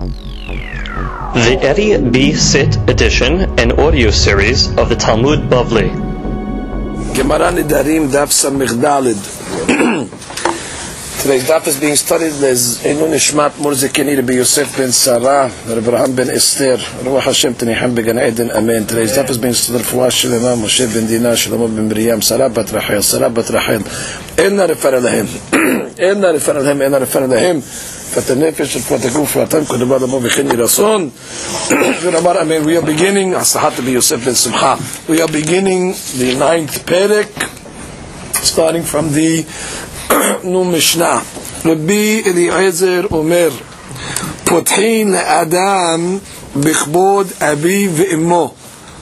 The Eddie B. Sit edition and audio series of the Talmud Bavli. Gemara Nidarim Daf Samich Dalid. Today's daf is being studied as Inu Nishmat Murzikini Rabbi Yosef ben Sarah, Rabbi Abraham ben Esther, Ruach Hashem Teniham Began Eden, Amen. Today's daf is being studied for Shalom, Moshe ben Dinah, Shalom ben Miriam, Sarah bat Rachel, Sarah bat Rachel. Enna refer lahim, Enna refer lahim, Enna refer lahim. فَتَنَفِشْ الْفَتَكُوْ فَتَنْ كُنْ بَعْدَ مَوْ بِخِنِّ رَسُونَ Amar Amen. We are beginning, Asahat Rabbi Yosef ben Simcha. We are beginning the 9th Perek, starting from the New Mishnah. Rabbi Eliezer Omer, פותחין לאדם בכבוד אביו ואמו,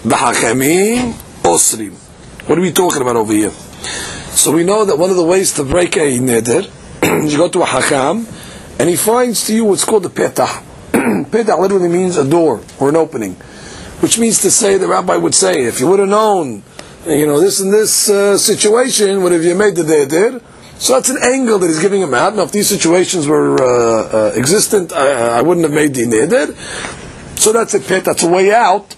בחכמים אוסרים. What are we talking about over here? So we know that one of the ways to break a neder, you go to a hakam, and he finds to you what's called a petah. Petah literally means a door or an opening, which means to say, the rabbi would say, if you would have known, this and this situation, would have you made the neder? So that's an angle that he's giving him out. Now, if these situations were existent, I wouldn't have made the neder. So that's a pet. That's a way out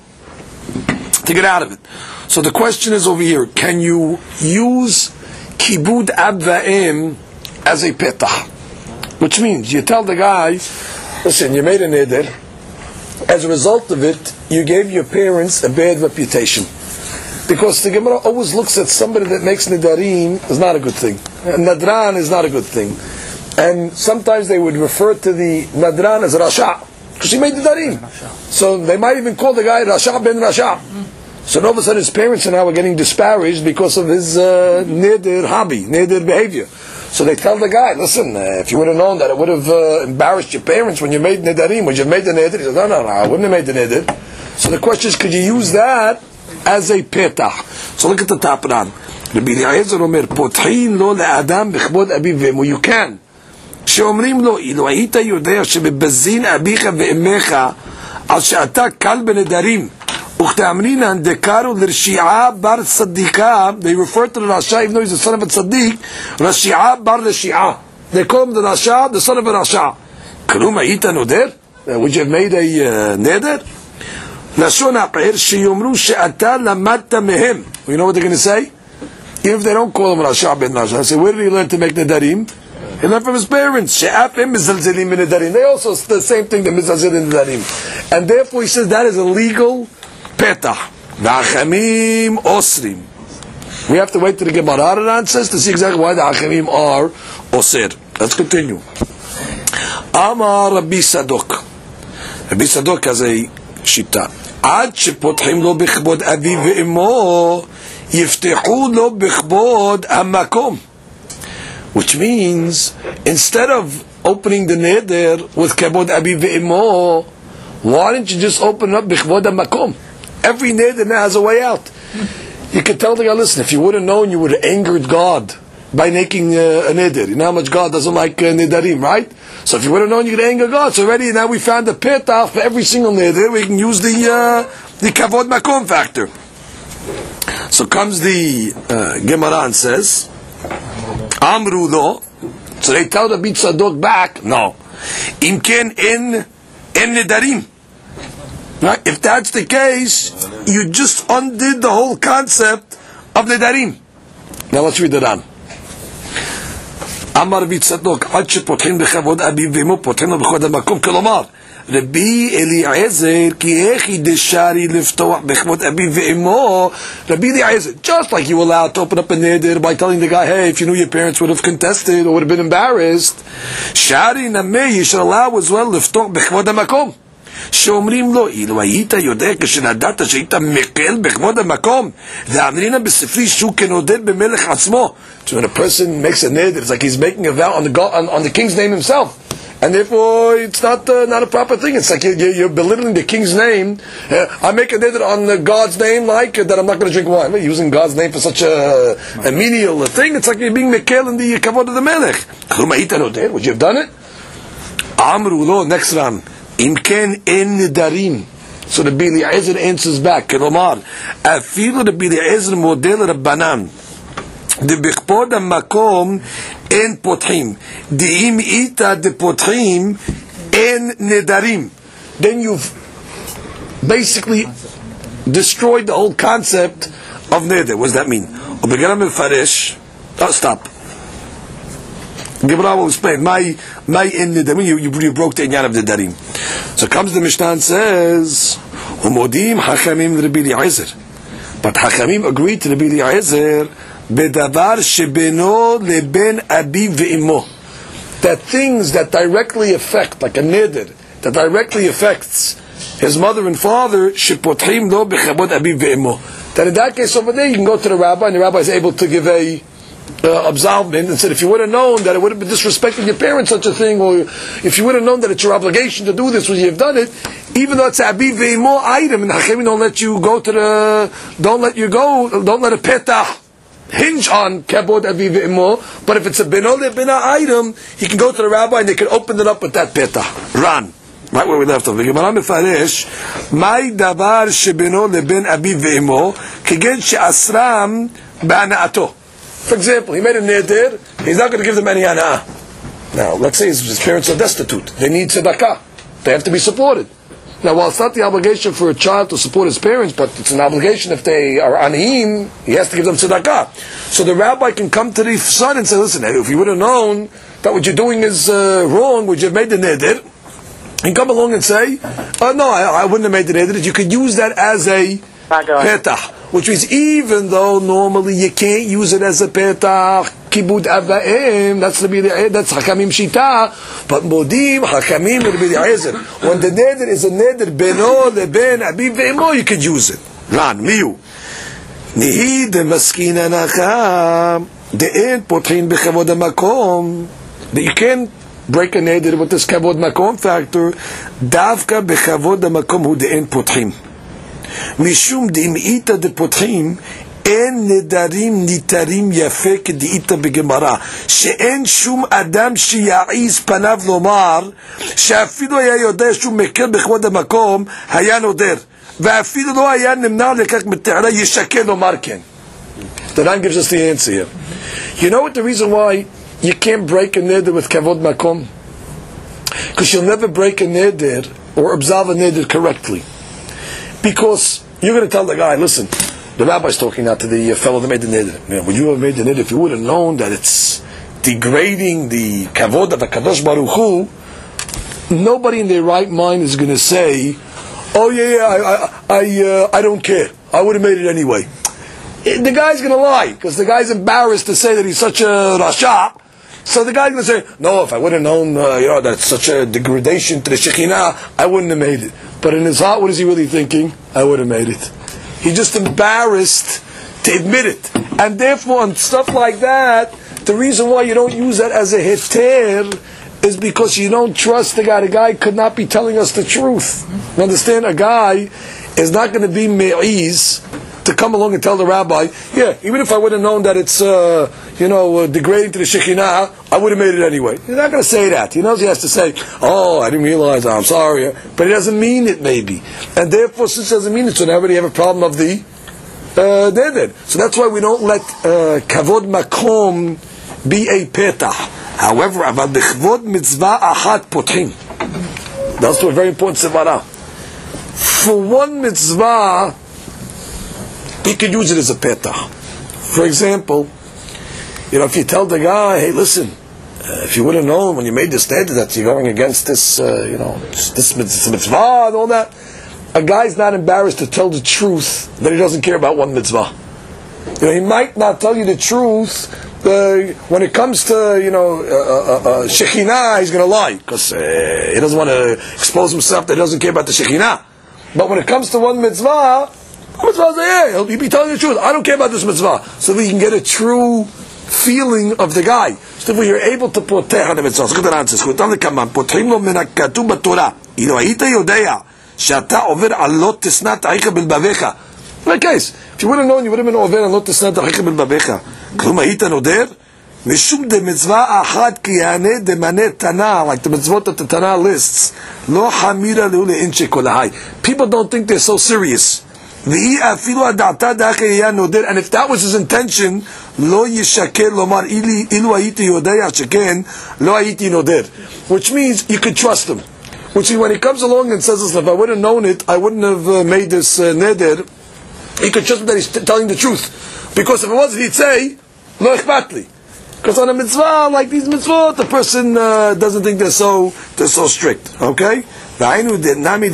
to get out of it. So the question is over here: can you use kibud ab va'em as a petah? Which means you tell the guy, listen, you made a neder. As a result of it, you gave your parents a bad reputation. Because the Gemara always looks at somebody that makes nidarim is not a good thing. Nadran is not a good thing. And sometimes they would refer to the nadran as Rasha, because he made nidarim. So they might even call the guy Rasha ben Rasha. So all of a sudden his parents are now getting disparaged because of his neder hobby, neder behavior. So they tell the guy, listen, if you would have known that it would have embarrassed your parents when you made nidarim, when you made the neder. He said, no, I wouldn't have made the neder. So the question is, could you use that as a petah? So look at the top ran. Rabbi Eliezer Omer, pothin lo le'adam b'chbod abiv ve'emo. You can. שאומרים לו, אילו היית יודע שבבזין אביך ואמך על שאתה קל בנדרים וכתאמרינן דקרו לרשיעה בר צדיקה, they refer to the Rasha, even though he's the son of a tzaddik, רשיעה בר רשיעה. They call him the Rasha, the son of a Rasha. כלום היית נודר? Would you have made a neder? לשון אחר שיאמרו שאתה למדת מהם. You know what they're going to say? Even if they don't call him Rasha ben Rasha, they say, where did he learn to make nedarim? He learned from his parents. שאף הם מזלזלים בנדרים. They also the same thing, they מזלזלים בנדרים. And therefore he says that is a legal petah. והחכמים אוסרים. We have to wait till the Gemara says to see exactly why the Hachamim are osir. Let's continue. Amar Rabbi Sadok. Rabbi Sadok has a shita. עד שפותחים לו בכבוד אביו ואמו, יפתחו לו בכבוד המקום. Which means, instead of opening the neder with kavod aviv ve'emo, why don't you just open up b'chvod hamakom? Every neder now has a way out. You can tell the guy, listen, if you would have known, you would have angered God by making a neder. You know how much God doesn't like nedarim, right? So if you would have known, you could anger God. So already now we found a petah for every single neder. We can use the kavod makom factor. So comes the Gemara and says, Amru lo. So they tell Rabbi Tzadok back, no. Imken en nedarim. Right? If that's the case, you just undid the whole concept of nedarim. Now let's read it on. Amar Rabbi Tzadok, עד שפותחים בכבוד אביו ואמו, פותחים לו בכבוד המקום. כלומר, רבי אליעזר, כי איך דשארי לפתוח בכבוד אביו ואמו, Rabbi Eliezer, just like you allowed to open up a neder by telling the guy, hey, if you knew your parents would have contested or would have been embarrassed, shari nameh, you should allow as well לפתוח בכבוד המקום. שאומרים לו, אילו היית יודע כשנדעת שהיית מקל בכבוד המקום, ואמרינה בספרי שהוא כנודד במלך עצמו. So when a person makes a neder, it's like he's making a vow on the king's name himself. And therefore, it's not a proper thing. It's like you're belittling the king's name. I make a neder on God's name, like that I'm not going to drink wine. You're using God's name for such a menial thing. It's like you're being mekel in the kavod of the melech. Would you have done it? Amru lo, next round. Imken en nedarim. So the Rabbi Eliezer answers back. Kelomar, afilu Rabbi Eliezer model Rabbanan. דבכבוד המקום אין פותחים. דאם איתה דפותחים en nedarim, then you've basically destroyed the whole concept of neder. What does that mean? Stop. Gemara will explain. My in nedarim, you broke the inyan of nedarim. So comes the Mishnah and says, "Umodim hachamim Rabbi Eliezer," but hachamim agreed to Rabbi Eliezer bedavar shebeno leben abi ve'imo, that things that directly affect, like a neder, that directly affects his mother and father, shepotchim lo bechabod abi ve'imo. That in that case over there, you can go to the rabbi, and the rabbi is able to give a absolvement and said, if you would have known that it would have been disrespecting your parents, such a thing, or if you would have known that it's your obligation to do this, would you have done it? Even though it's a abi ve'imo item, and Hachemim don't let you go to don't let a petah hinge on kabod abi ve'imo. But if it's a beno lebina item, he can go to the rabbi and they can open it up with that petah. Run. Right where we left off. Gemara mefarish, my davar shebeno leben abi ve'imo, kegen she'asram ba'ana'ato. For example, he made a neder, he's not going to give them any ana'ah. Now, let's say his parents are destitute. They need tzedakah. They have to be supported. Now, while it's not the obligation for a child to support his parents, but it's an obligation if they are aniyim, he has to give them tzedakah. So the rabbi can come to the son and say, listen, if you would have known that what you're doing is wrong, would you have made the neder? And come along and say, no, I wouldn't have made the neder. You could use that as a petah. Which means even though normally you can't use it as a petah, kibud ava'im, that's hakamim shita, but modim hakamim Rabbi Eliezer. When the neder is a neder beno leben abi ve'imo, you could use it. Ran, miu. Nihi de maskina nacha, de'en potrin bechavod hamakom, that you can't break a neder with this kavod makom factor, davka bechavod hamakom hu de'en potrin. משום דאמאיתא דפותחים אין נדרים ניתרים יפה כדאיתא בגמרא, שאין שום אדם שיעיז פניו לומר שאפילו היה יודע שהוא מקל בכבוד המקום היה נודר, ואפילו לא היה נמנע לכך מתעלה ישקל לומר כן. The Ran gives us the answer here. You know what the reason why you can't break a neder with kavod makom? Because you'll never break a neder or absolve a neder correctly. Because you're going to tell the guy, listen, the rabbi's talking now to the fellow that made the neder. Would you have made the neder if you would have known that it's degrading the kavod of the Kadosh Baruch Hu? Nobody in their right mind is going to say, oh I don't care. I would have made it anyway. The guy's going to lie, because the guy's embarrassed to say that he's such a rasha. So the guy's going to say, no, if I would have known that's such a degradation to the Shekhinah, I wouldn't have made it. But in his heart, what is he really thinking? I would have made it. He's just embarrassed to admit it. And therefore, on stuff like that, the reason why you don't use that as a heter is because you don't trust the guy. The guy could not be telling us the truth. You understand? A guy is not going to be me'iz to come along and tell the rabbi, yeah, even if I would have known that it's degrading to the Shekhinah, I would have made it anyway. He's not going to say that. He knows he has to say, oh, I didn't realize, I'm sorry. But he doesn't mean it, maybe. And therefore, since he doesn't mean it, so now you have a problem of the neder. So that's why we don't let kavod makom be a petah. However, aval b'chvod mitzvah achat potchim. That's a very important sevara. For one mitzvah, he could use it as a petah. For example, if you tell the guy, hey, listen, if you would have known when you made this neder that you're going against this, this mitzvah and all that, a guy's not embarrassed to tell the truth that he doesn't care about one mitzvah. He might not tell you the truth when it comes to Shekhinah. He's going to lie because he doesn't want to expose himself that he doesn't care about the Shekhinah. But when it comes to one mitzvah, he'll be telling the truth. I don't care about this mitzvah. So we can get a true feeling of the guy. So if we are able to poteh on the mitzvah. Look at the answer. potchim lo min hakatuv b'torah. Ilo hayita yodea she'ata over al lo tisna ta'icha b'lbavecha. In that case, if you would have known, you would have been over al lo tisna ta'icha b'lbavecha. Klum hayita noder mishum de mitzvah achat ki yaneh de maneh Tana, like the mitzvot that the Tana lists. Lo hamira lehu le'inche kol ha'ay. People don't think they're so serious. And if that was his intention, lo yishakel lomar ilu hayiti yodea sheken lo hayiti noder, which means you could trust him. Which is when he comes along and says, listen, if I would have known it, I wouldn't have made this neder. He could trust me that he's telling the truth. Because if it wasn't, he'd say, lo ichbatli. Because on a mitzvah, like these mitzvot, the person doesn't think they're so strict. Okay? Okay, so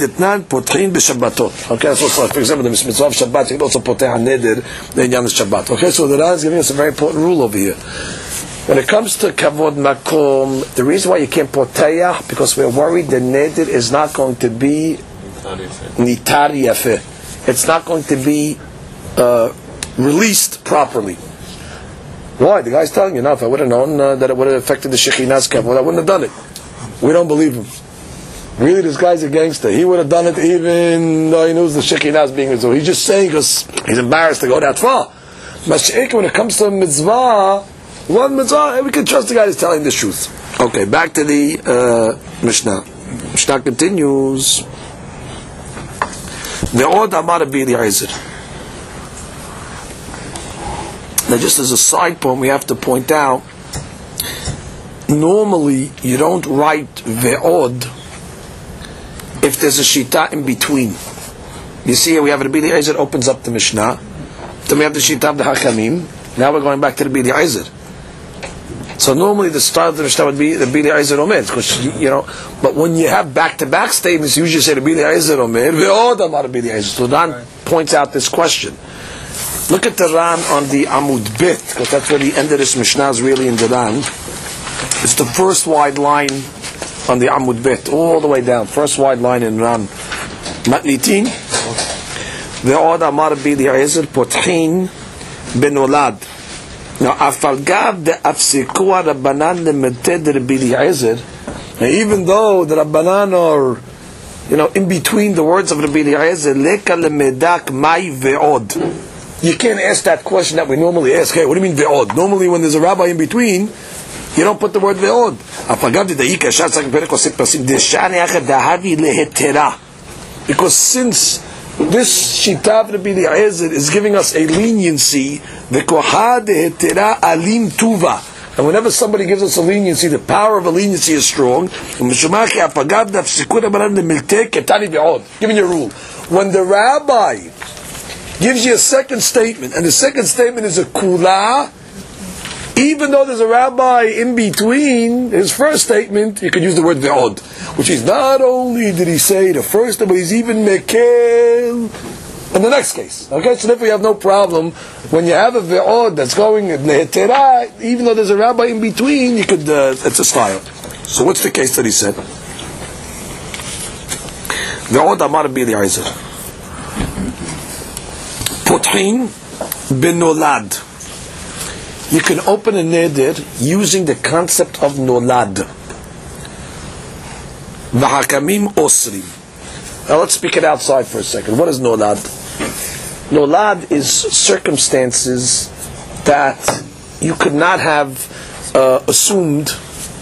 for example, the mitzvah of Shabbat, you can also put on neder, the inyan of Shabbat. Okay, so the Raz is giving us a very important rule over here. When it comes to kavod makom, the reason why you can't potayah, because we're worried the neder is not going to be nitar yafeh. It's not going to be released properly. Why? The guy's telling you, now if I would have known that it would have affected the Shekhinah's kavod, I wouldn't have done it. We don't believe him. Really, this guy's a gangster. He would have done it even though he knows the Shekhinah's being so. He's just saying because he's embarrassed to go that far. Mashiach, when it comes to mitzvah, one mitzvah, we can trust the guy who's telling the truth. Okay, back to the Mishnah. Mishnah continues. Ve'od amar Rabbi Eliezer. Now, just as a side point, we have to point out, normally you don't write ve'od if there's a shita in between. You see here we have Rabbi Eliezer opens up the Mishnah. Then we have the shita of the Hakamim. Now we're going back to Rabbi Eliezer. So normally the start of the Mishnah would be Rabbi Eliezer Omer, because but when you have back-to-back statements, you usually say Rabbi Eliezer Omer, ve'od amar Rabbi Eliezer. So Dan points out this question. Look at the Ran on the Amud Bet, because that's where the end of this Mishnah is really in the Ran. It's the first wide line on the Amud Bet, all the way down. First wide line in Ran. Matnitin. Ve'od amar Rabbi Eliezer potchin benolad. Now, afalgav de afsikua Rabbanan lemeted Rabbi Eliezer. Now, even though the Rabbanan are, in between the words of Rabbi Eliezer, leka lemedak mai ve'od. You can't ask that question that we normally ask. Hey, what do you mean ve'od? Normally, when there's a rabbi in between, you don't put the word ve'od. Because since this shita of Rabbi Eliezer is giving us a leniency, and whenever somebody gives us a leniency, the power of a leniency is strong. Giving you a rule. When the rabbi gives you a second statement, and the second statement is a kula, even though there's a rabbi in between his first statement, you could use the word ve'od, which is not only did he say the first, but he's even mekel in the next case. Okay, so therefore you have no problem when you have a ve'od that's going lehetera, even though there's a rabbi in between, you could. It's a style. So what's the case that he said? Ve'od amar Rabbi Eliezer. Potchin benolad. You can open a neder using the concept of nolad. V'hakamim osrim. Now let's speak it outside for a second. What is nolad? Nolad is circumstances that you could not have assumed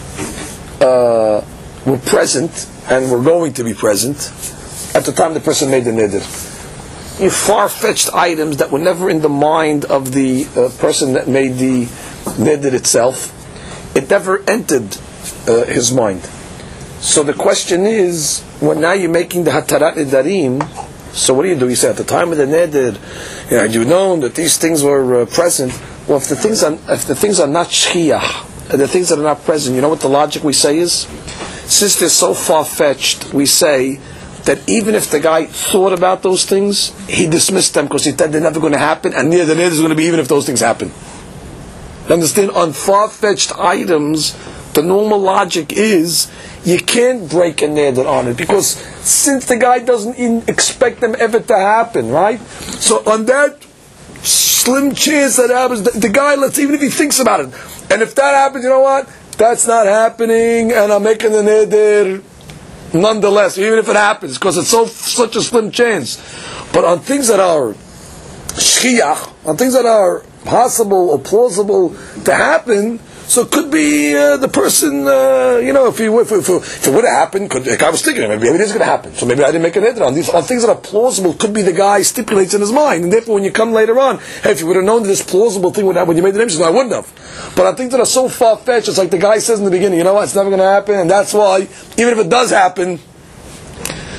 were present and were going to be present at the time the person made the neder. Far-fetched items that were never in the mind of the person that made the neder itself. It never entered his mind. So the question is, when now you're making the hatarat nedarim, so what do? You say at the time of the neder, had you known that these things were present? Well, if the things are not shchiach, the things that are not present, you know what the logic we say is? Since they're so far-fetched, we say that even if the guy thought about those things, he dismissed them because he said they're never going to happen, and near the neder is going to be even if those things happen. You understand? On far-fetched items, the normal logic is you can't break a neder on it, because since the guy doesn't even expect them ever to happen, right? So on that slim chance that happens, the guy, even if he thinks about it, and if that happens, you know what? That's not happening, and I'm making the neder nonetheless, even if it happens, because it's such a slim chance. But on things that are shchiach, on things that are possible or plausible to happen, so it could be the person, if it would have happened, I was thinking, maybe it is going to happen, so maybe I didn't make an neder on these. On things that are plausible, could be the guy stipulates in his mind, and therefore when you come later on, hey, if you would have known that this plausible thing would happen when you made the neder, I wouldn't have. But on things that are so far-fetched, it's like the guy says in the beginning, you know what, it's never going to happen, and that's why, even if it does happen,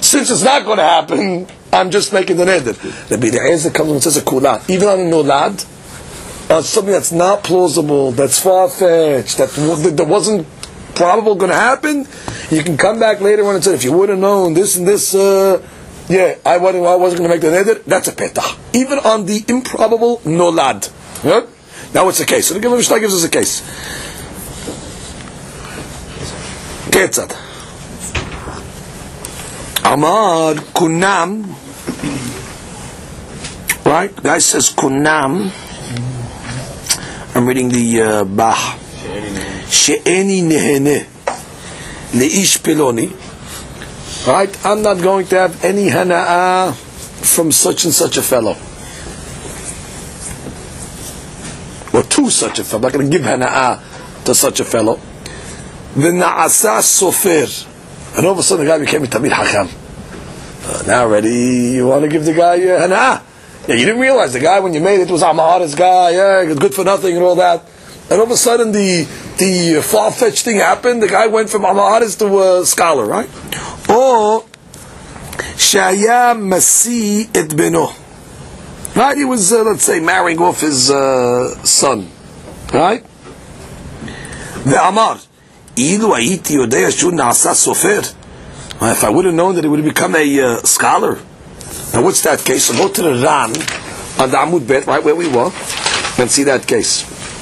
since it's not going to happen, I'm just making the neder. The Eliezer comes and says a kula. Even on a nolad, something that's not plausible, that's far-fetched, that wasn't probable going to happen, you can come back later on and say, if you would have known this and this, I wasn't going to make the neder, that's a petah. Even on the improbable nolad. Yeah? Now what's the case? So the Mishnah gives us a case. Ketzad. Amar kunam. Right? Guy says kunam. I'm reading the Bah. She'eni nehene leish peloni. Right? I'm not going to have any hana'ah from such and such a fellow. Or to such a fellow. I'm not going to give hana'ah to such a fellow. V'na'asa sofer. And all of a sudden the guy became a Tamid Hakam. Now already you want to give the guy hana'ah. Yeah, you didn't realize the guy when you made it was Amaharis guy, good for nothing and all that. And all of a sudden the far-fetched thing happened. The guy went from Amaharis to a scholar, right? Or Shaya Masi et Beno. Right? He was, let's say, marrying off his son. Right? The Amar. Ilu Aiti Yodea Shu Na'asa Sofer. If I would have known that he would have become a scholar. Now what's that case? So go to the Ran on the Amud Bet, right where we were, and see that case.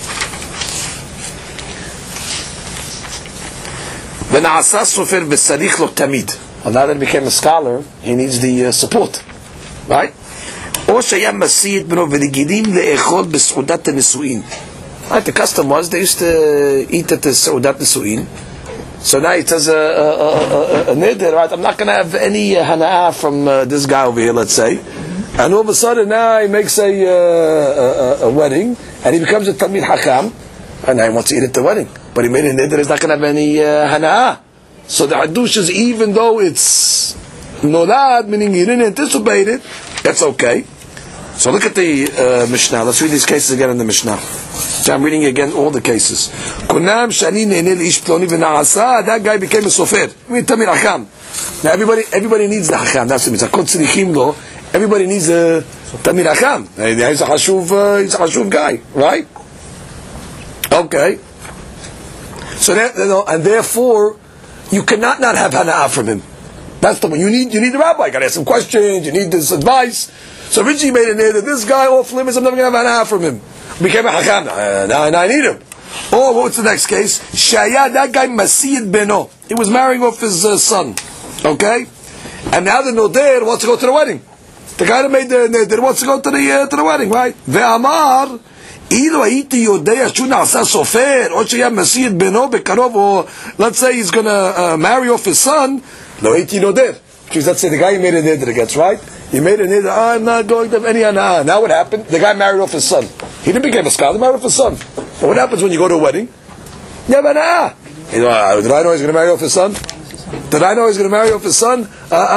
V'na'asa sofer v'sarich lo tamid. And now that he became a scholar, he needs the support. Right? Or shaya masid b'no v'nigidim le'echol b's'udat ha'nesu'in. Right, the custom was they used to eat at the Seudat Nesu'in. So now he says a neder, right? I'm not going to have any hana'ah from this guy over here, let's say. And all of a sudden now he makes a wedding, and he becomes a Talmid Hakam, and now he wants to eat at the wedding. But he made a neder, he's not going to have any hana'ah. So the hadush is, even though it's nolad, meaning he didn't anticipate it, that's okay. So look at the Mishnah. Let's read these cases again in the Mishnah. So I'm reading again all the cases. Kunam shani ne'enel ish ploni v'na'asa. That guy became a sofer. Tamid Hakam. Now everybody needs the Hakam. That's what it means. Everybody needs a Tamid Hakam. He's a hashuv guy, right? Okay. So that, and therefore you cannot not have hana'ah from him. That's the one. You need the rabbi. You got to ask some questions. You need this advice. So Richie made it that this guy off limits, I'm never going to have hana'ah from him. Became a hakam. Now I need him. Or what's the next case? Shaya, that guy Masiyid Beno. He was marrying off his son. Okay? And now the Noder wants to go to the wedding. The guy that made the Noder wants to go to the wedding, right? Ve'amar, Ilo Haiti Yodea Shu Na'asa Sofer, or Shaya Masiyid Beno Bekarov, or let's say he's going to marry off his son, Lo Haiti Noder. Because let's say the guy he made a neder against, right? He made a neder, I'm not going to have any hana'ah. Now what happened? The guy married off his son. He didn't become a scholar, he married off his son. But what happens when you go to a wedding? You have hana'ah. Did I know he's going to marry off his son? Did I know he's going to marry off his son?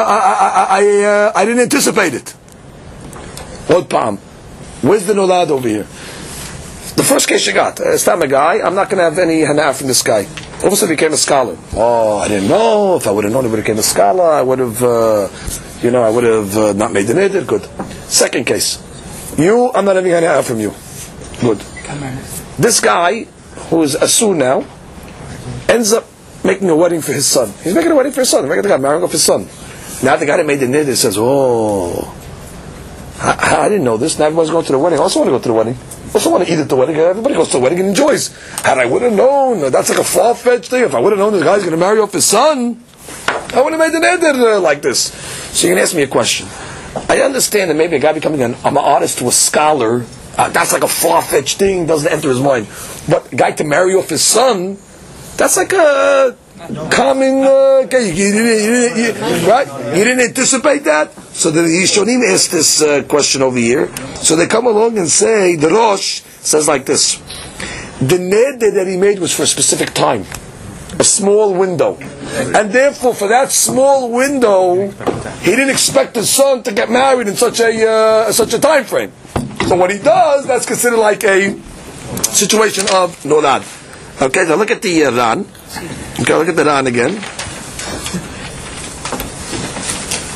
I didn't anticipate it. What palm? Where's the nolad over here? The first case you got, it's not a guy, I'm not going to have any hana'ah from this guy. All of a sudden he became a scholar. Oh, I didn't know. If I would have known he would have became a scholar, I would have, not made the neder. Good. Second case. I'm not having hana'ah from you. Good. This guy, who is asur now, ends up making a wedding for his son. He's making a wedding for his son. He's marrying off his son. Now the guy that made the neder says, oh, I didn't know this. Now everyone's going to the wedding. I also want to go to the wedding. I also want to eat at the wedding. Everybody goes to the wedding and enjoys. Had I would have known, that's like a far-fetched thing. If I would have known this guy's going to marry off his son, I would have made the neder like this. So you can ask me a question. I understand that maybe a guy becoming an artist to a scholar, that's like a far-fetched thing, doesn't enter his mind. But a guy to marry off his son, that's like a common, okay, you didn't anticipate that? So the Yishonim asked this question over here. So they come along and say, the Rosh says like this: the neder that he made was for a specific time, a small window, and therefore for that small window, he didn't expect his son to get married in such a time frame. So what he does, that's considered like a situation of nolad. Okay, now look at the Ran. Okay, look at the Ran again.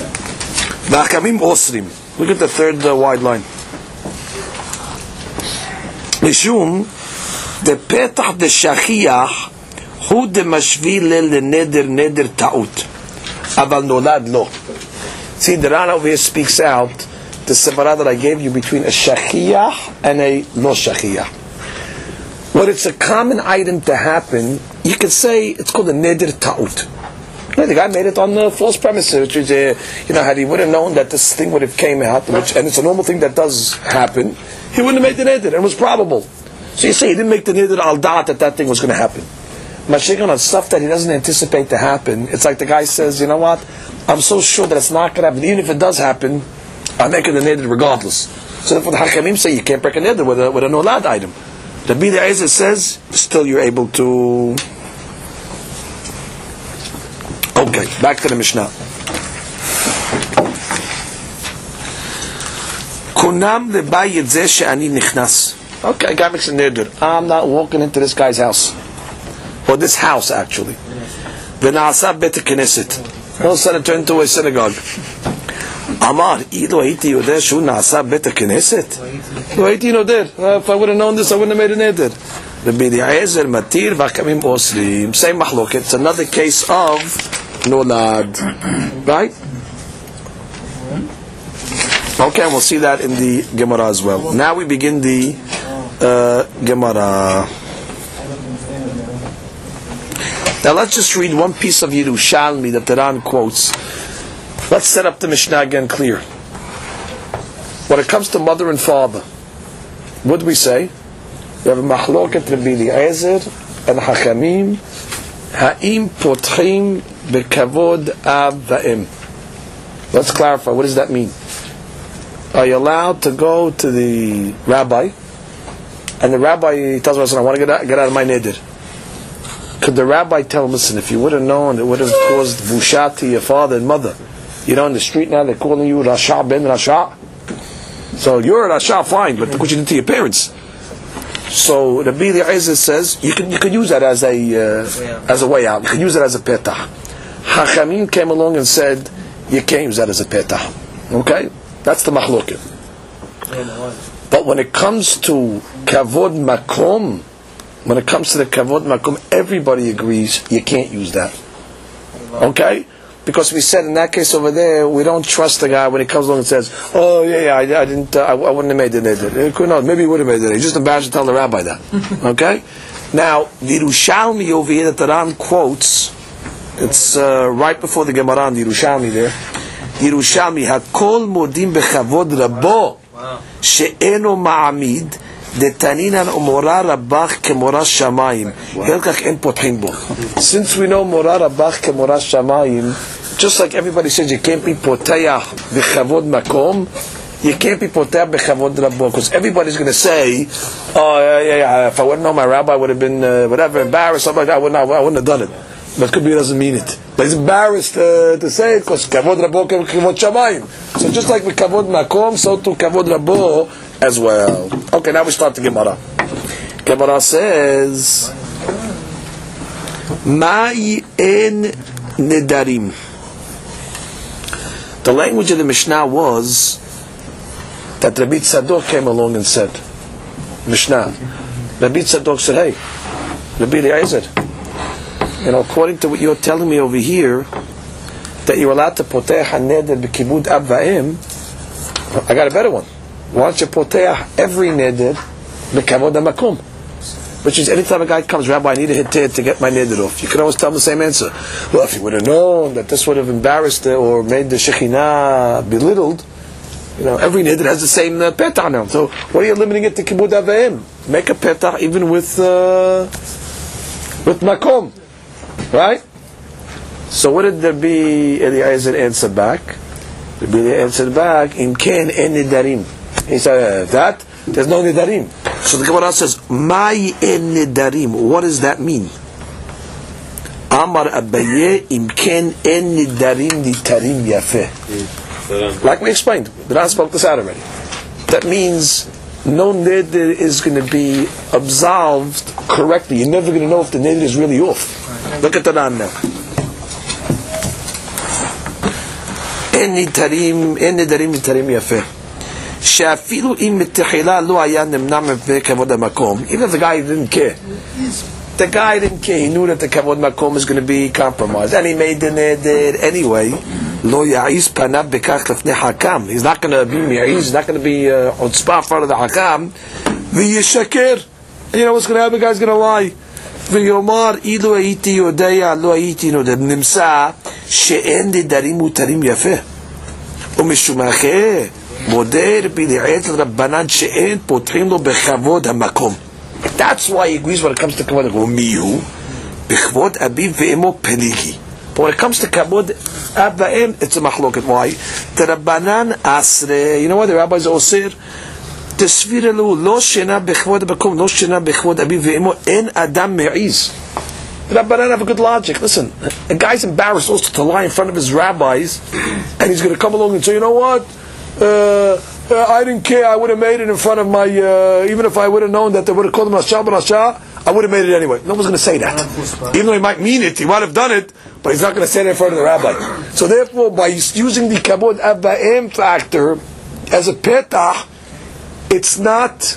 V'Hakamim osrim. Look at the third wide line. Mishum the petach the shachiach hu de mashvi le neder neder ta'ut. Aval nolad lo. See, the Rana over here speaks out the separah that I gave you between a shachiach and a lo shachiach. When it's a common item to happen, you could say it's called a neder ta'ut. The guy made it on the false premises, which is, had he would have known that this thing would have came out, and it's a normal thing that does happen, he wouldn't have made the neder, and it was probable. So you say he didn't make the neder al da'at that thing was going to happen. Mashiach on stuff that he doesn't anticipate to happen, it's like the guy says, you know what, I'm so sure that it's not going to happen, even if it does happen, I'm making the neder regardless. So therefore the Hakamim say you can't break a neder with a nolad item. The Rabbi Eliezer says, still you're able to... Okay, back to the Mishnah. Kunam lebayit zeh she'ani nichnas. Okay, guy makes a neder. I'm not walking into this guy's house. Or this house, actually. V'na'asa bet knesset. All of a sudden it turned into a synagogue. Amar, Ilo haiti yodeh shu na'asa bet knesset. Lo haiti yodeh. If I would have known this, I wouldn't have made a neder. Rabbi Eliezer matir v'Hakamim osrim. Same mahloket. It's another case of nolad. Right? Okay, we'll see that in the Gemara as well. Now we begin the Gemara. Now let's just read one piece of Yerushalmi that the Ran quotes. Let's set up the Mishnah again clear. When it comes to mother and father, what do we say? We have a machloket Rabbi Eliezer and Hakamim. Ha'im potchim bekavod av va'im. Let's clarify. What does that mean? Are you allowed to go to the rabbi, and the rabbi tells us, "I want to get out of my neder"? Could the rabbi tell him, "Listen, if you would have known, it would have caused busha to your father and mother. You know, in the street now they're calling you Rasha ben Rasha. So you're a Rasha, fine, but look what you did to your parents." So Rabbi Eliezer says you could use that as a way out. You could use it as a petah. Hachamim came along and said you can't use that as a petah. Okay, that's the machloket. But when it comes to kavod makom, when it comes to the kavod makom, everybody agrees you can't use that. Okay. Because we said in that case over there, we don't trust the guy when he comes along and says, "Oh yeah, I didn't, I wouldn't have made the neder." No, maybe he would have made the neder. He's just embarrassed to tell the rabbi that. Okay. Now the Yerushalmi over here that the Ran quotes, it's right before the Gemara in the Yerushalmi there. Yerushalmi hakol modim bechavod rabo she'eno ma'amid detaninan umora rabach kemora shamayim helkach en potchim bo. Since we know mora rabach kemora shamayim, just like everybody says you can't be potayah bechavod makom, you can't be potayah bechavod rabo, because everybody's going to say, "Oh yeah, if I wouldn't know my rabbi, I would have been whatever embarrassed, something like that. I wouldn't have done it." But could be he doesn't mean it. But he's embarrassed to say it because kavod rabo kavod shamayim. So just like with kavod makom, so to kavod rabo as well. Okay, now we start the Gemara. Gemara says, "Mai en nedarim." The language of the Mishnah was that Rabbi Tzadok came along and said, Mishnah. Rabbi Tzadok said, "Hey, Rabbi Eliezer, according to what you're telling me over here, that you're allowed to poteh haneder b'kibud av va'im, I got a better one. Why don't you poteh every neder b'kavod hamakom?" Which is, anytime a guy comes, "Rabbi, I need a hitter to get my neder off," you can always tell him the same answer. Well, if you would have known that this would have embarrassed or made the Shekhinah belittled, every neder has the same petah now. So what are you limiting it to kibud av va'im? Make a petah even with makom. Right? So what did Rabbi Eliezer answer back? Rabbi Eliezer answered back, "Im ken en nedarim." He said, "That there's no nedarim." So the Gemara says, "Mai en nedarim." What does that mean? Amar Abaye, "Im ken en nedarim nitarim yafeh." Like we explained, the Ran spoke this out already. That means no neder is going to be absolved correctly. You're never going to know if the neder is really off. Look at the Ran now. אין נדרים נתרים יפה. שאפילו אם מתחילה לא היה נמנע מפני כבוד המקום, even if the guy didn't care. The guy didn't care. He knew that the kavod makom is going to be compromised, and he made the neder anyway. Lo ya'is panav bekach lefnei hakam. He's not going to be mi'is. He's not going to be on spot in front of the hakam. V'yishaker. You know what's going to happen? The guy's going to lie. V'yomar ilu ha'iti yodaya lo ha'iti nodar nimsa she'en nedarim mutarim yafeh. U'mishumacheh moder b'li'et rabbanan she'en potchim lo bechavod ha'makom. That's why he agrees when it comes to kavod mihu b'chvod abiv ve'emo peligi. But when it comes to kavod ab va'em, it's a machloket. Why? The Rabbanan asre. You know what the rabbis all said? Tesvirelu lo shena b'chvod abakum, lo shena b'chvod abiv ve'emo en adam me'iz. The Rabbanan have a good logic. Listen, a guy's embarrassed also to lie in front of his rabbis, and he's going to come along and say, you know what? I didn't care. I would have made it in front of my. Even if I would have known that they would have called him Rasha ben Rasha, I would have made it anyway. No one's going to say that. Even though he might mean it, he might have done it, but he's not going to say it in front of the rabbi. So therefore, by using the kabod abba'im factor as a petah, it's not.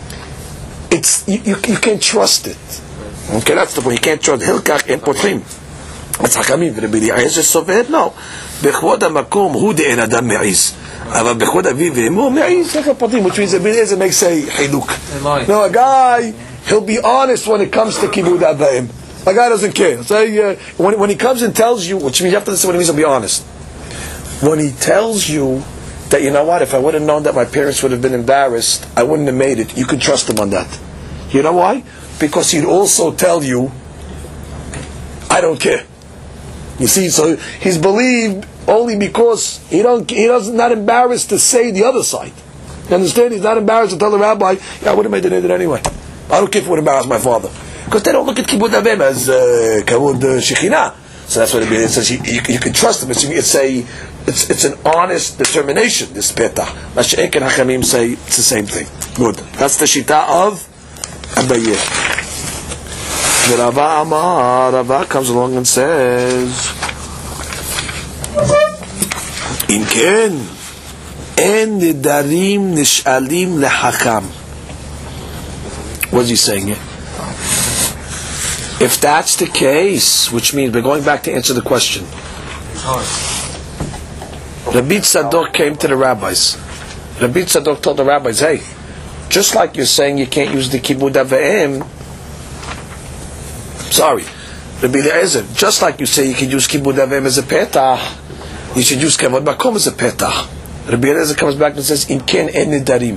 It's you can't trust it. Okay, that's the point. You can't trust hilkach and potrim. It's hakamim. Rabbi Eliezer sovet no. Bechvod hamakom hu de'en adam me'iz. But bechod aviv ve'emo me'iz like a patim, which means Rabbi Eliezer makes a hiluk. No, a guy he'll be honest when it comes to kibud abayim. A guy doesn't care. Say when he comes and tells you, which means you have to listen what he means. He'll be honest. When he tells you that, you know what, if I would have known that my parents would have been embarrassed, I wouldn't have made it. You can trust him on that. You know why? Because he'd also tell you, I don't care. You see, so he's believed only because he doesn't not embarrassed to say the other side. You understand? He's not embarrassed to tell the rabbi, yeah, I would have made the neder anyway. I don't care if it would embarrass my father. Because they don't look at kibud avim as kavod shechina. So that's what it means. It says you can trust him. It's an honest determination, this petah. Masha'ek and Hachamim say it's the same thing. Good. That's the shita of Abaye. The Rava comes along and says, Im ken, en nedarim nish'alim lehakam. What's he saying here? If that's the case, which means we're going back to answer the question. Rabbi Tzadok came to the rabbis. Rabbi Tzadok told the rabbis, hey, just like you're saying you can't use the kibud avim, sorry, Rabbi Eliezer, just like you say you can use kibud avim as a petah, you should use kavod makom as a petah. Rabbi Eliezer comes back and says, Imken en nedarim.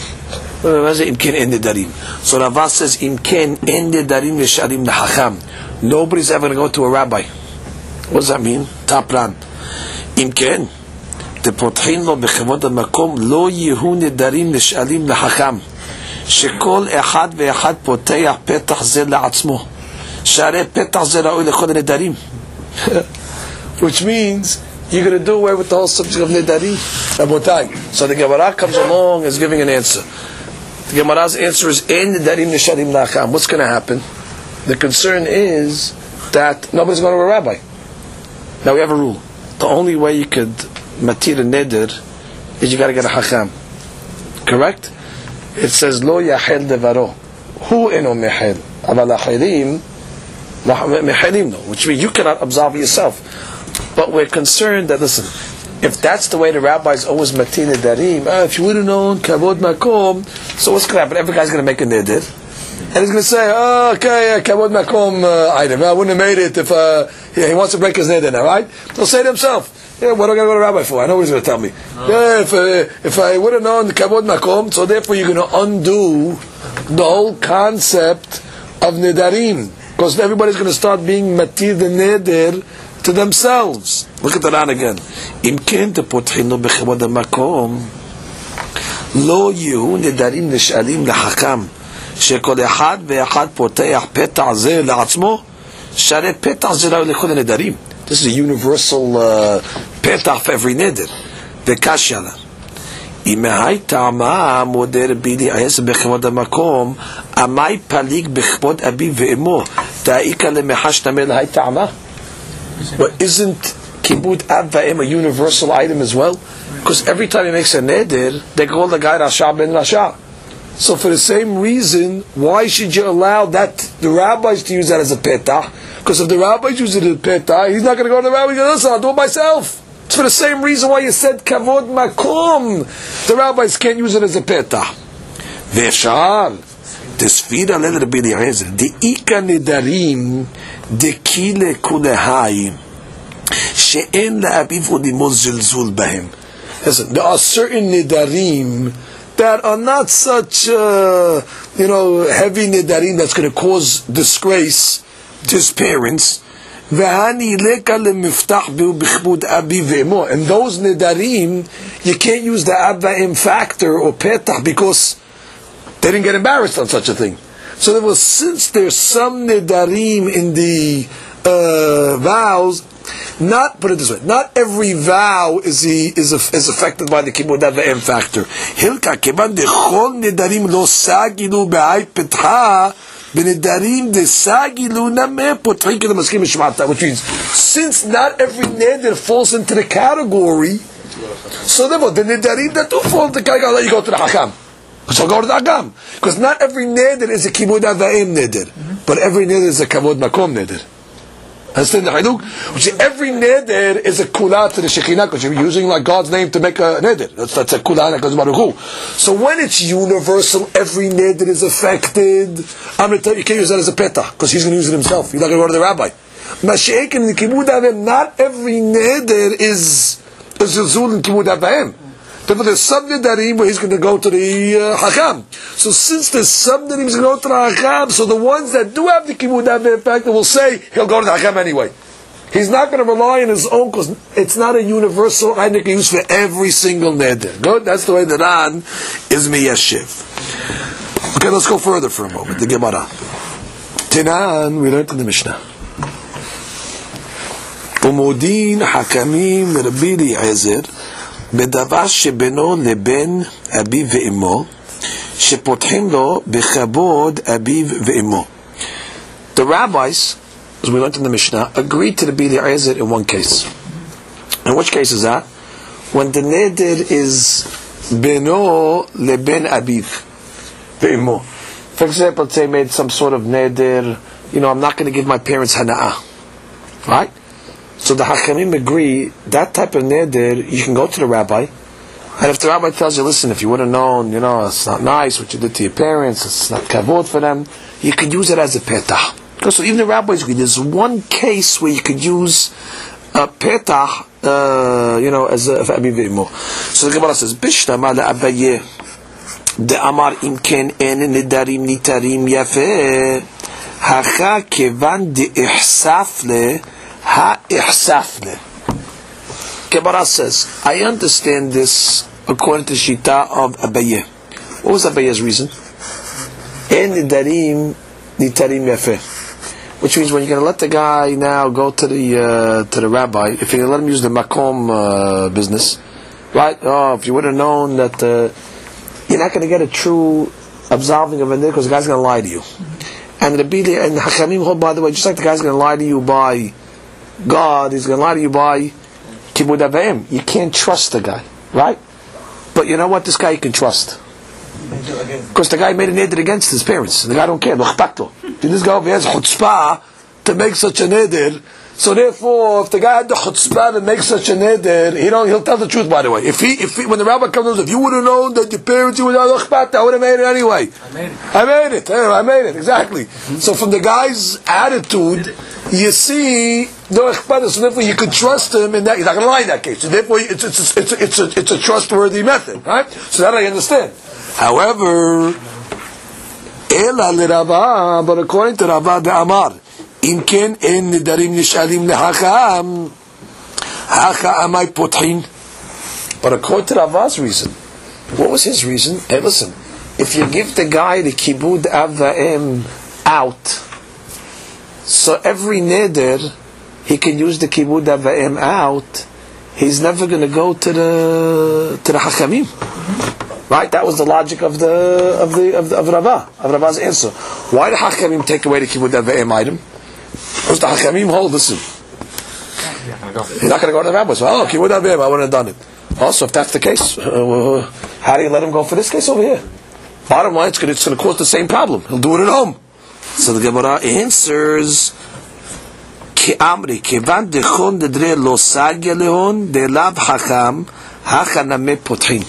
Imken en nedarim. So Rava says, Imken en nedarim nish'alim lehacham. Nobody's ever going to go to a rabbi. What does that mean? Tapran. Imken. תפותחים לו בכבוד המקום לא יהיו נדרים נשאלים לחכם שכל אחד ואחד פותח פתח זה לעצמו שהרי פתח זה ראוי לכל הנדרים. Which means you're going to do away with the whole subject of nedarim. So the Gemara comes along and is giving an answer. The Gemara's answer is en nedarim nish'alim lacham. What's going to happen? The concern is that nobody's going to a rabbi. Now we have a rule. The only way you could matir neder is you got to get a hacham. Correct? It says lo yahel devaro. Hu eno mehel. Aval achirim mehelim no. Which means you cannot absolve yourself. But we're concerned that, listen, if that's the way the rabbis always matir nedarim, if you would have known kavod makom, so what's going to happen? Every guy's going to make a neder. And he's going to say, oh, okay, kavod makom item. I wouldn't have made it if he wants to break his neder now, right? He'll say to himself, yeah, what am I going to go to a rabbi for? I know what he's going to tell me. Yeah, if I would have known the kavod makom, so therefore you're going to undo the whole concept of nedarim. Because everybody's going to start being matir the neder to themselves. Look at the Ran again. Im ken tepotchim lo bechevod hamakom lo yehu nedarim nish'alim lehakam שכל אחד ואחד פותח פתח זה לעצמו שהרי פתח זה ראוי לכל הנדרים. This is a universal פתח for every נדר. וקשיא לה אם מהי טעמה מודה רבי אליעזר בכבוד המקום עמי פליג בכבוד אביו ואמו תאיקה למחש תמר להי טעמה. But isn't Kibud Ab Va'em a universal item as well? Because every time he makes a neder, they call the guy Rasha ben Rasha. So for the same reason, why should you allow that the rabbis to use that as a petah? Because if the rabbis use it as a petah, he's not going to go to the rabbi and go, listen, I'll do it myself. It's for the same reason why you said kavod makom. The rabbis can't use it as a petah. Ve'shar tesfira leder b'li Eliezer de'ika nedarim de'kile kulehai she'en la'aviv odimos zilzul bahem. Listen, there are certain nedarim that are not such, heavy nedarim that's going to cause disgrace to his parents. And those nedarim, you can't use the ab va'em factor or petah because they didn't get embarrassed on such a thing. So there was, since there's some nedarim in the vows, put it this way, not every vow is affected by the kibud av va'em factor. Hilka keban dechol nedarim lo sagilu be'ay petha b'nedarim de sagilu nameh potrin kedem maskim mishmata, which means since not every neder falls into the category, so therefore the nedarim that do fall into the category, I'll let you go to the hakam. So go to the hakam, because not every neder is a kibud av va'em neder, but every neder is a kavod makom neder. Understand the Haiduk? Which is every neder is a kula to the Shekhinah, because you're using like God's name to make a neder. That's a kula that goes Baruch Hu. So when it's universal, every neder is affected. I'm going to tell you, you can't use that as a petah, because he's going to use it himself. He's not going to go to the rabbi. Mashiach in the Kibud Avim, not every neder is a zilzul in Kibud Avim. Therefore, there's some nedarim where he's going to go to the hakam. So since there's some nedarim he's going to go to the hakam, so the ones that do have the kibud avim factor will say he'll go to the hakam anyway. He's not going to rely on his own because it's not a universal item use for every single neder. Good? That's the way the Ran is miyashiv. Okay, let's go further for a moment. The Gemara. Tinan, we learned in the Mishnah. Umodin hakamim Rabbi Eliezer בדבר שבינו לבין אביו ואמו שפותחים לו בכבוד אביו ואמו. The rabbis, as we learned in the Mishnah, agreed to the Rabbi Eliezer in one case. In which case is that? When the neder is beno leben abiv ve'imo. For example, say made some sort of neder, I'm not going to give my parents hana'ah. Right? So the Hakamim agree, that type of neder, you can go to the rabbi, and if the rabbi tells you, listen, if you would have known, it's not nice what you did to your parents, it's not kavod for them, you could use it as a petah. Because so even the rabbis agree, there's one case where you could use a petah, as a abi ve'imo. So the Gemara says, Bishtama la'abaye, de'amar imken en nedarim nitarim yafeh, hacha kevan de'ihsaf le, Ha-ihsafne. Gemara says, I understand this according to Shita of Abaye. What was Abaye's reason? En nidarim nitarim yafeh. Which means when you're going to let the guy now go to the rabbi, if you're going to let him use the makom business, right? Oh, if you would have known that you're not going to get a true absolving of a neder because the guy's going to lie to you. And the Hakamim hold, by the way, just like the guy's going to lie to you by God, he's going to lie to you by kibud avim. You can't trust the guy, right? But you know what? This guy you can trust. Because the guy made a neder against his parents. The guy don't care. This guy has chutzpah to make such a neder. So therefore, if the guy had the chutzpah to make such a neder, he'll tell the truth, by the way. If when the rabbi comes, if you would have known that your parents would have chutzpah, I would have made it anyway. I made it, exactly. So from the guy's attitude, you see, no chutzpah, so therefore you could trust him in that. He's not going to lie in that case. So therefore, it's a trustworthy method, right? So that I understand. However, but according to Rava the Amar, אם כן אין נדרים נשאלים להכם, הכאמי פותחים. But according to Rava's reason, what was his reason? Hey, listen, if you give the guy the kibud av va'em out, so every neder he can use the kibud av va'em out, he's never going to go to the hakamim. Right? That was the logic of Rava's answer. Why did hakamim take away the kibud av va'em item? Because the Hakamim hold, listen, He's not going to go to the rabbi. So, oh, Kibud Av V'em, I wouldn't have done it. Also, if that's the case, how do you let him go for this case over here? Bottom line, it's going to cause the same problem. He'll do it at home. So the Gemara answers, Amri, Kevan dechon dedre lo sagya lehon, de lav hakam, hachaname pothin.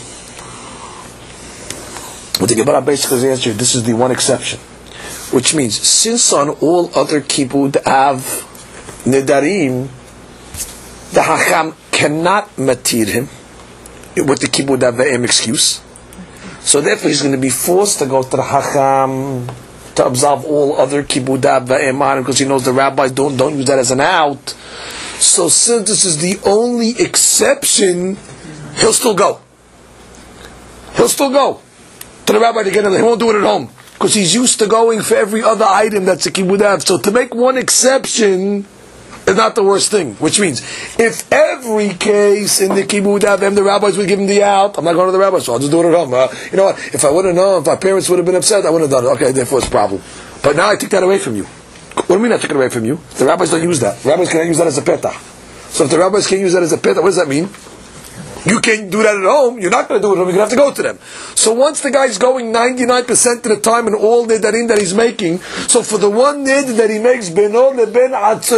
What the Gemara basically answers, this is the one exception. Which means, since on all other Kibud Av Nedarim, the Hakam cannot matir him with the Kibud Av V'em excuse, so therefore he's going to be forced to go to the Hakam to absolve all other Kibud Av V'em on him, because he knows the rabbis don't use that as an out. So since this is the only exception, he'll still go. He'll still go to the rabbi to get him. He won't do it at home, because he's used to going for every other item that's a Kibud Av. So to make one exception is not the worst thing. Which means, if every case in the Kibud Av the rabbis would give him the out, I'm not going to the rabbi, so I'll just do it at home. You know what? If I would have known, if my parents would have been upset, I wouldn't have done it. Okay, therefore it's a problem. But now I take that away from you. What do you mean I took it away from you? The rabbis don't use that. The rabbis cannot use that as a petah. So if the rabbis can't use that as a petah, what does that mean? You can't do that at home. You're not going to do it at home. You're going to have to go to them. So once the guy's going 99% of the time in all nedarim that he's making, so for the one nid that he makes, beno leben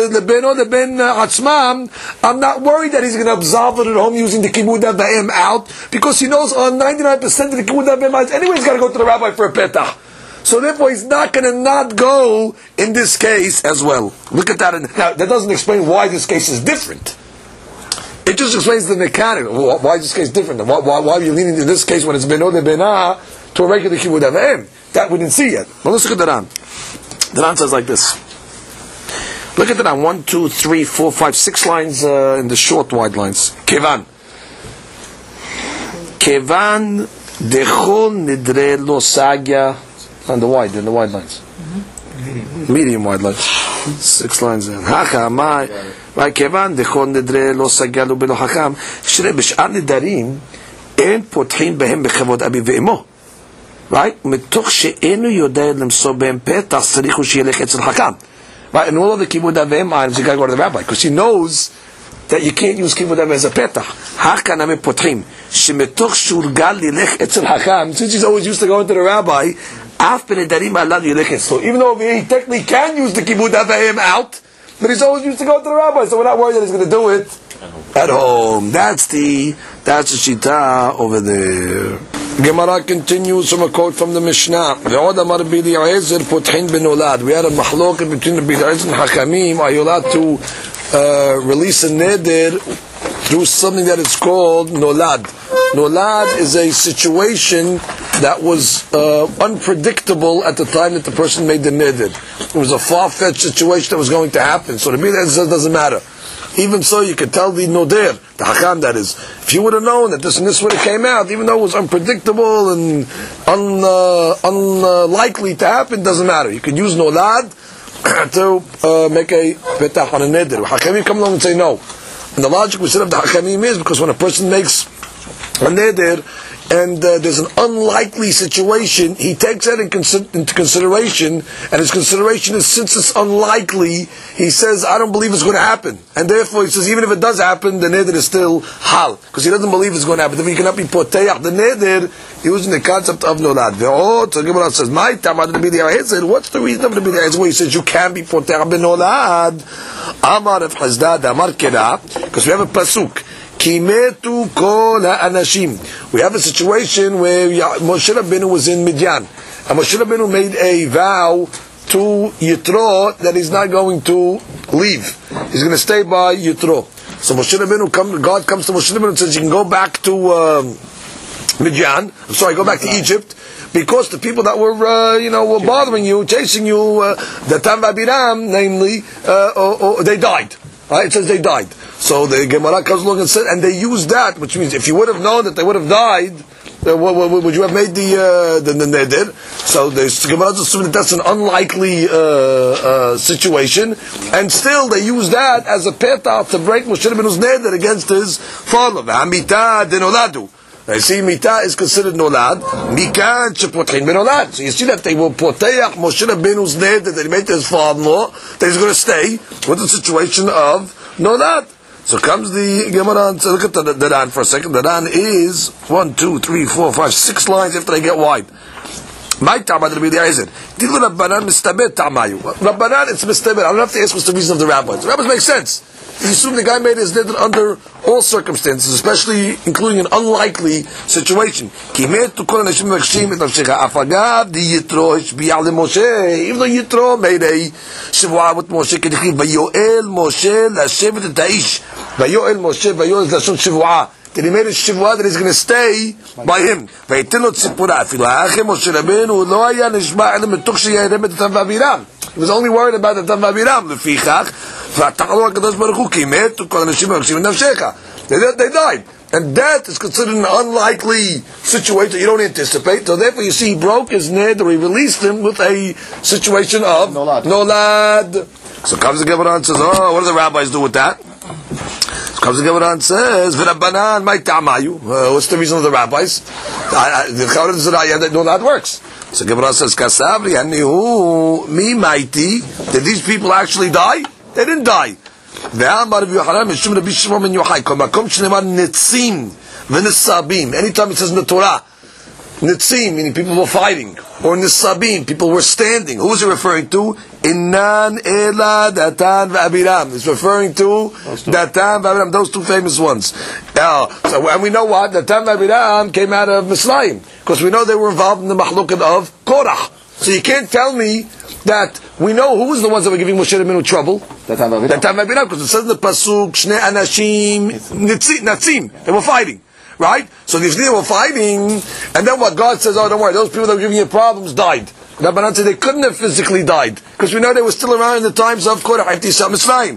atzmam, I'm not worried that he's going to absolve it at home using the Kibud Av V'em out, because he knows on 99% of the Kibud Av V'em out, anyway he's got to go to the rabbi for a petah. So therefore he's not going to not go in this case as well. Look at that. Now that doesn't explain why this case is different. It just explains the mechanic. Why is this case different? Why are you leaning in this case when it's beno de bena to a regular Kibud Av V'em? That we didn't see yet. But let's look at the Ran. The Ran says like this. Look at the Ran. 1, 2, 3, 4, 5, 6 lines in the short wide lines. Kevan dechol nidre lo sagya, and the wide lines. Medium wide lines. 6 lines in. Kevan dechol nidre lo sagya lo belo hakam, shre b'sh'ar nidarim en pothin behem b'chavod abi ve'emo. Right? Mitoch she'enu yodei lemso behem petach tzarichu sheyelech etzel hakam. Right? And all of the Kibud Av V'em items, you got to go to the rabbi, because he knows that you can't use Kibud Av V'em as a petach. Hakaname potchim shemitoch shurgal yelech etzel hakam. Since he's always used to going to the rabbi, af b'nedarim alad yelech. So even though he technically can use the Kibud Av V'em out, but he's always used to go to the rabbi, so we're not worried that he's going to do it at home. That's the shita over there. Gemara continues from a quote from the Mishnah. We had a mahloket between the Bili Eliezer and Hakamim. Are you allowed to release a neder through something that is called nolad? Nolad is a situation that was unpredictable at the time that the person made the neder. It was a far-fetched situation that was going to happen. So the Bili Eliezer doesn't matter. Even so, you could tell the noder, the hakam that is, if you would have known that this and this would have came out, even though it was unpredictable and unlikely to happen, doesn't matter. You could use nolad to make a petach on a neder. Hakamim come along and say no. And the logic we said of the hakamim is because when a person makes a neder and there's an unlikely situation, he takes that into consideration, and his consideration is, since it's unlikely, he says, I don't believe it's going to happen. And therefore he says, even if it does happen, the neder is still hal, because he doesn't believe it's going to happen. If he cannot be poteach the neder using the concept of nolad. So Gemara says, what's the reason of the Bili Eliezer where he says you can be poteach benolad? Amar of Hazdad, Amar Kera, because we have a pasuk. Kimetu kol ha'anashim. We have a situation where Moshe Rabbeinu was in Midian, and Moshe Rabbeinu made a vow to Yitro that he's not going to leave. He's going to stay by Yitro. So Moshe Rabbeinu God comes to Moshe Rabbeinu and says, you can go back to Midian. Go back to Egypt, because the people that were were bothering you, chasing you, Datan v'Abiram, namely, they died. Right? It says they died. So the Gemara comes along and said, and they used that, which means if you would have known that they would have died, would you have made the neder? So the Gemara is assuming that that's an unlikely situation, and still they use that as a petah to break Moshe Rabbeinu's neder against his father. V'hamita denoladu. I see mita is considered nolad. Mikan shepotchin benolad. So you see that they will poteach Moshe Rabbeinu's neder that he made to his father-in-law that he's going to stay with the situation of nolad. So comes the Gemara. So look at the Ran for a second. The Ran is 1, 2, 3, 4, 5, 6 lines after they get wide. My Tama Rabbi Eliezer. Dilu Rabbanan mistabed Tamayu. Rabbanan, it's mistabed. I don't have to ask what's the reason of the rabbis. The rabbis make sense. You assume the guy made his neder under all circumstances, especially including an unlikely situation. Even though Yitro made a shivua with Moshe, Vayoel Moshe lashevet et haish. Vayoel Moshe, Vayoel is lashon shivua. That he made a shivua that he's going to stay by him. He was only worried about the Tam Vaviram. They died. And that is considered an unlikely situation you don't anticipate. So therefore you see he broke his neder, he released him with a situation of nolad. So comes the Gemara and says, oh, what do the rabbis do with that? Comes the Gemara and says, "V'Rabbanan may ta'amayu." What's the reason of the rabbis? The Chaura does that no, that works. So Gemara says, "Kasavri anihu mi maiti." Did these people actually die? They didn't die. Ve'amar v'Yochanan mishum Rabbi Shimon ben Yochai kol makom shneimar nitzim v'nisabim. Anytime it says in the Torah, nitzim meaning people were fighting, or nisabim people were standing. Who is it referring to? Innan Ela Datan v'Abiram. It's referring to Datan v'Abiram, those two famous ones. And we know what? Datan v'Abiram came out of Misraim, because we know they were involved in the mahlukat of Korach. So you can't tell me that we know who was the ones that were giving Moshe Rabbeinu trouble. Datan v'Abiram, because it says in the pasuk, Shnei Anashim Natzim. They were fighting. Right? So the they were fighting, and then what? God says, oh, don't worry, those people that were giving you problems died. Rabbanan said they couldn't have physically died, because we know they were still around in the times of Korach, Mitzrayim.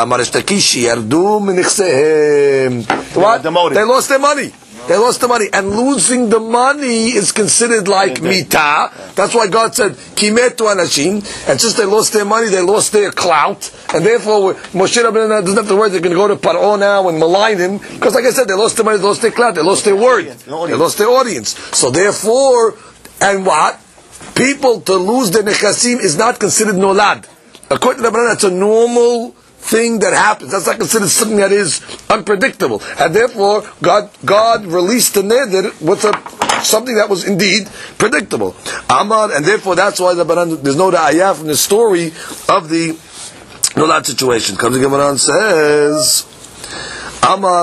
What? They lost their money. They lost the money, and losing the money is considered like mita. That's why God said kimetu anashim. And since they lost their money, they lost their clout, and therefore Moshe Rabbeinu doesn't have to worry they're going to go to Paro now and malign him, because like I said, they lost their money, they lost their clout, they lost their word, they lost their audience. So therefore, and what? People to lose their nechassim is not considered nolad. According to Rabbanan, that's a normal thing that happens. That's not considered something that is unpredictable. And therefore, God released the neder with something that was indeed predictable. Amar, and therefore that's why there's no ra'ayah from the story of the nolad situation. Comes the Gemara and says, Amar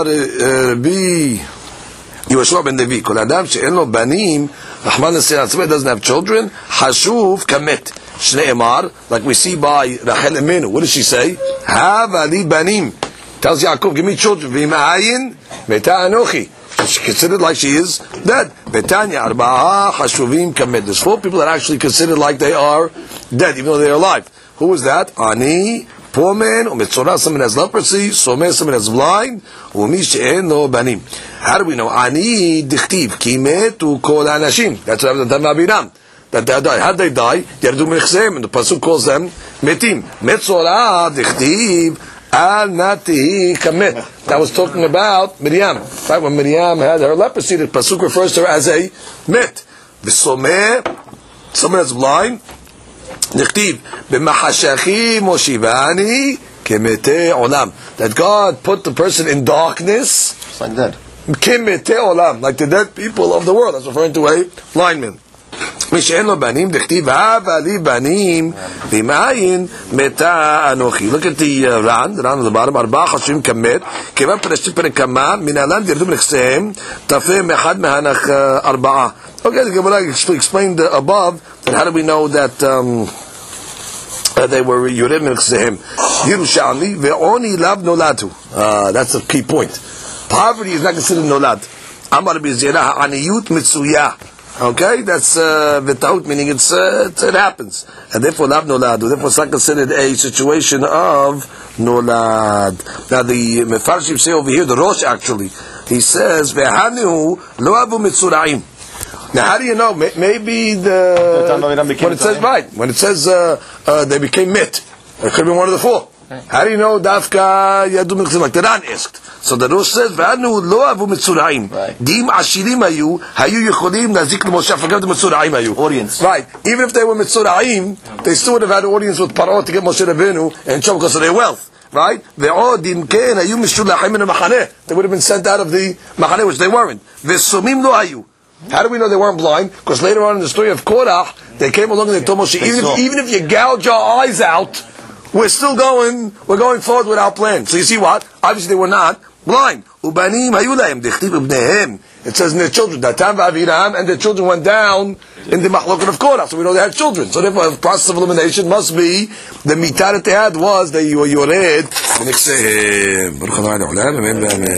Rabbi Yehoshua ben Levi, Kol Adam she'en lo banim, Rahman Nasirat doesn't have children, Hashuv kamet. Shneimar, like we see by Rachel Emenu. What does she say? Have ali banim. Tells Yaakov, give me children. V'ima'ayin meta anochi. She's considered like she is dead. Betanya arba'a hashuvim kamed. There's 4 people that are actually considered like they are dead, even though they are alive. Who is that? Ani, poor man, u'mitzorah, someone has leprosy, someh, someone has blind, u'mi she'en lo banim. How do we know? Ani dichtiv, kimetu kol anashim. That's what happened to Abiram. That they died. How did they die? Yardu mechsem, and the pasuk calls them metim. Metzorah dichtiv al nati kamet. That was talking about Miriam. Right, when Miriam had her leprosy, the pasuk refers to her as a met. V'someh, someone that's blind. Dichtiv b'machashachim moshivani kemete olam. That God put the person in darkness. It's like that. Kemete olam, like the dead people of the world. That's referring to a blind man. משאין לו בנים, דכתיב, הבה לי בנים, ומאין מתה אנוכי. Look at the Ran on the bottom, 4 חשובים כמת, כיוון פרשת פרקמה, מן ירדו מנכסיהם, תפה מאחד מהנך 4. Okay, the Gemara explained above, and how do we know that they were Yored מנכסיהם? Yerushalmi, ve'oni lav nolatu. That's a key point. Poverty is not considered nolad. Amar b'zirah ha'aniyut mitzuyah. Okay, that's v'taut, meaning it happens, and therefore lav nolad. Therefore, it's not considered a situation of nolad. Now, the Mefarshim say over here, the Rosh actually, he says ve'hanu lo avu mitzura'im. Now, how do you know? Maybe when it says right, when it says they became mit, it could be one of the 4. How do you know dafka yadu mitzura'im? Like the Ran asked. So the Rosh says, "V'anu lo avu mitzura'im." Dim ashirim hayu yicholim nazik l'Moshe. Forget the mitzura'im hayu. Audience. Right. Even if they were mitzura'im, they still would have had an audience with Paro to get Moshe Rabbeinu and trouble because of their wealth. right? Ve'od im ken hayu mishulachim min ha'machaneh. They would have been sent out of the machaneh, which they weren't. Ve'somim lo hayu. How do we know they weren't blind? Because later on in the story of Korach, they came along and they told Moshe, even if you gouge our eyes out, we're going forward with our plan. So you see what? Obviously they were not blind. Ubanim hayu lahem dechtiv ibnehem. It says in their children, Datan v'Aviram, and their children went down in the machloket of Korach. So we know they had children. So therefore, the process of elimination must be the mitah that they had was that you were yored.